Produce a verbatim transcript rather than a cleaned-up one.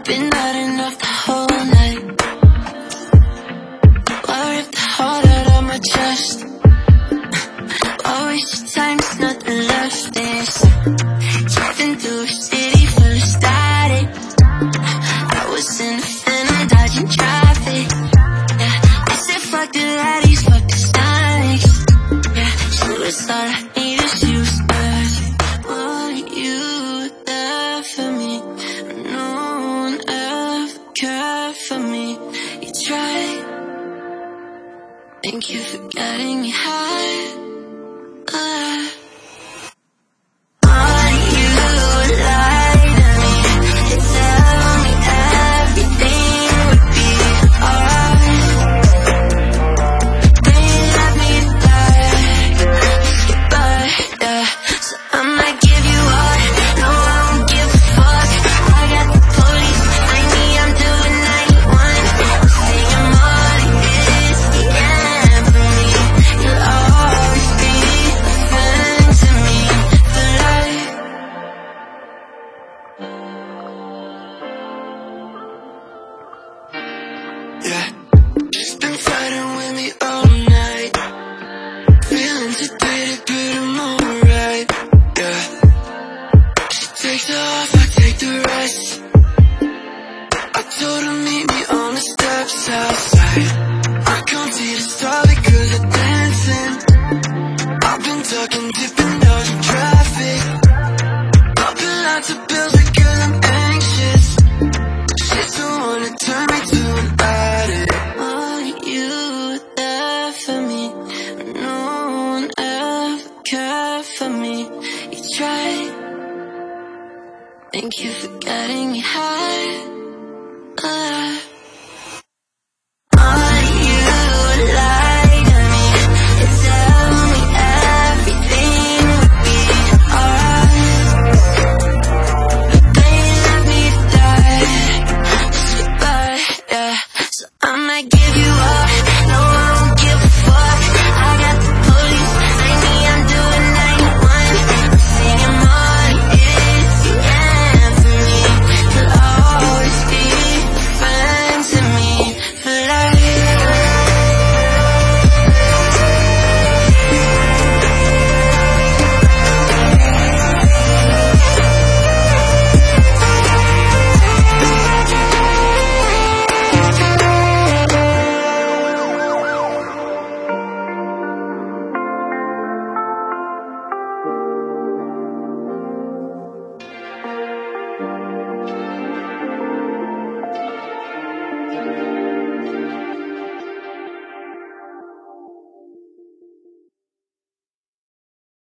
been not enough the whole night. Why rip the heart out of my chest? Why waste your time, there's nothing left inside. Driving through a city full of static. I was in a phantom dodging traffic. Yeah, I said fuck the laddies, fuck the Sonics. Yeah, she was all I needed, she was perfect. Want you there for me, no one ever cared for me. You tried, thank you for getting me high. uh. Yeah, she's been fighting with me all night. Feeling sedated, but I'm alright. Yeah, she takes off, I take the rest. I told her meet me on the steps outside. I can't see the star because I'm dancing. I've been talking, dipping, dodging traffic. Popping lots of pills because I'm anxious. She's the one that turned me to an addict. Want you there for me, no one ever cared for me. You tried, thank you for getting me high. uh.